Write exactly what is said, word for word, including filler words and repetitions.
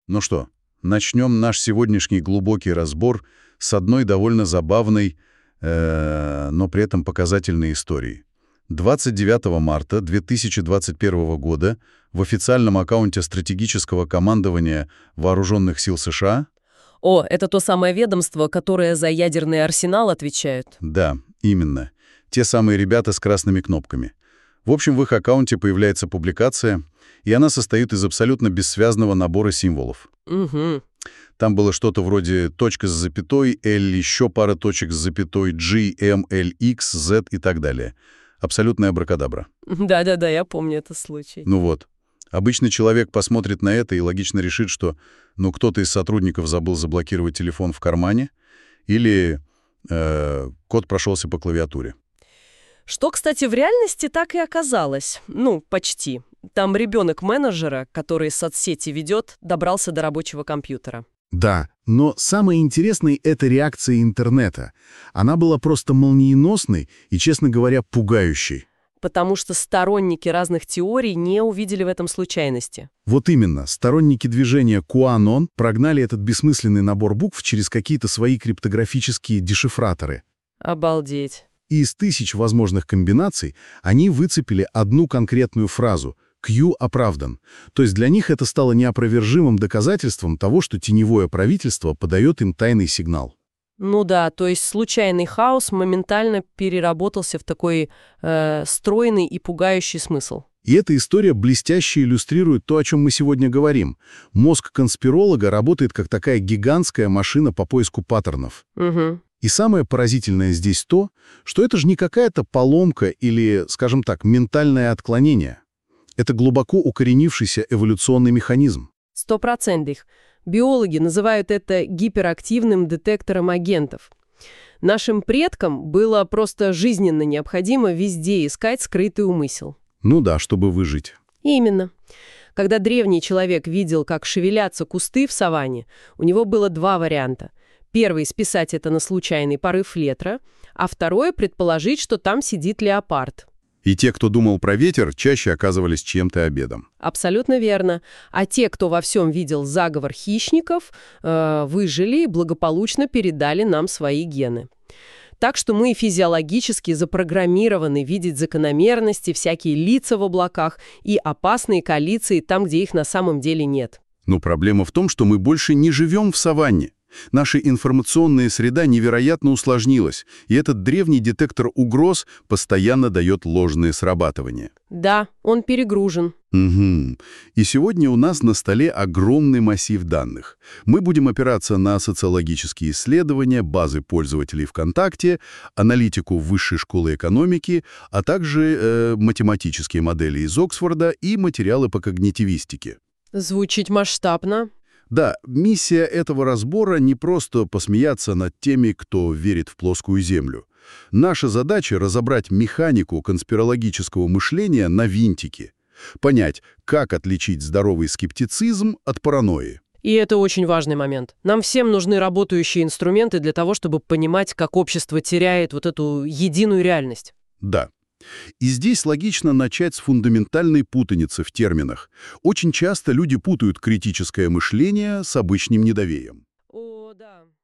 Ну что, начнем наш сегодняшний глубокий разбор с одной довольно забавной, э, но при этом показательной истории. двадцать девятого марта две тысячи двадцать первого года в официальном аккаунте стратегического командования Вооруженных сил США... О, это то самое ведомство, которое за ядерный арсенал отвечает? Да, именно. Те самые ребята с красными кнопками. В общем, в их аккаунте появляется публикация, и она состоит из абсолютно бессвязного набора символов. Угу. Там было что-то вроде точка с запятой, L, еще пара точек с запятой, G, M, L, X, Z и так далее. Абсолютная абракадабра. Да-да-да, я помню этот случай. Ну вот. Обычный человек посмотрит на это и логично решит, что ну, кто-то из сотрудников забыл заблокировать телефон в кармане или э, код прошелся по клавиатуре. Что, кстати, в реальности так и оказалось. Ну, почти. Там ребенок менеджера, который соцсети ведет, добрался до рабочего компьютера. Да, но самое интересное — это реакция интернета. Она была просто молниеносной и, честно говоря, пугающей. Потому что сторонники разных теорий не увидели в этом случайности. Вот именно, сторонники движения QAnon прогнали этот бессмысленный набор букв через какие-то свои криптографические дешифраторы. Обалдеть. И из тысяч возможных комбинаций они выцепили одну конкретную фразу «Q оправдан». То есть для них это стало неопровержимым доказательством того, что теневое правительство подает им тайный сигнал. Ну да, то есть случайный хаос моментально переработался в такой э, стройный и пугающий смысл. И эта история блестяще иллюстрирует то, о чем мы сегодня говорим. Мозг конспиролога работает как такая гигантская машина по поиску паттернов. Угу. И самое поразительное здесь то, что это же не какая-то поломка или, скажем так, ментальное отклонение. Это глубоко укоренившийся эволюционный механизм. Стопроцентных. Биологи называют это гиперактивным детектором агентов. Нашим предкам было просто жизненно необходимо везде искать скрытый умысел. Ну да, чтобы выжить. Именно. Когда древний человек видел, как шевелятся кусты в саванне, у него было два варианта. Первый — списать это на случайный порыв ветра, а второй — предположить, что там сидит леопард. И те, кто думал про ветер, чаще оказывались чьим-то обедом. Абсолютно верно. А те, кто во всем видел заговор хищников, э, выжили и благополучно передали нам свои гены. Так что мы физиологически запрограммированы видеть закономерности, всякие лица в облаках и опасные коалиции там, где их на самом деле нет. Но проблема в том, что мы больше не живем в саванне. Наша информационная среда невероятно усложнилась, и этот древний детектор угроз постоянно дает ложные срабатывания. Да, он перегружен. Угу. И сегодня у нас на столе огромный массив данных. Мы будем опираться на социологические исследования, базы пользователей ВКонтакте, аналитику Высшей школы экономики, а также э, математические модели из Оксфорда и материалы по когнитивистике. Звучит масштабно. Да, миссия этого разбора не просто посмеяться над теми, кто верит в плоскую землю. Наша задача — разобрать механику конспирологического мышления на винтики. Понять, как отличить здоровый скептицизм от паранойи. И это очень важный момент. Нам всем нужны работающие инструменты для того, чтобы понимать, как общество теряет вот эту единую реальность. Да. И здесь логично начать с фундаментальной путаницы в терминах. Очень часто люди путают критическое мышление с обычным недоверием. О, да.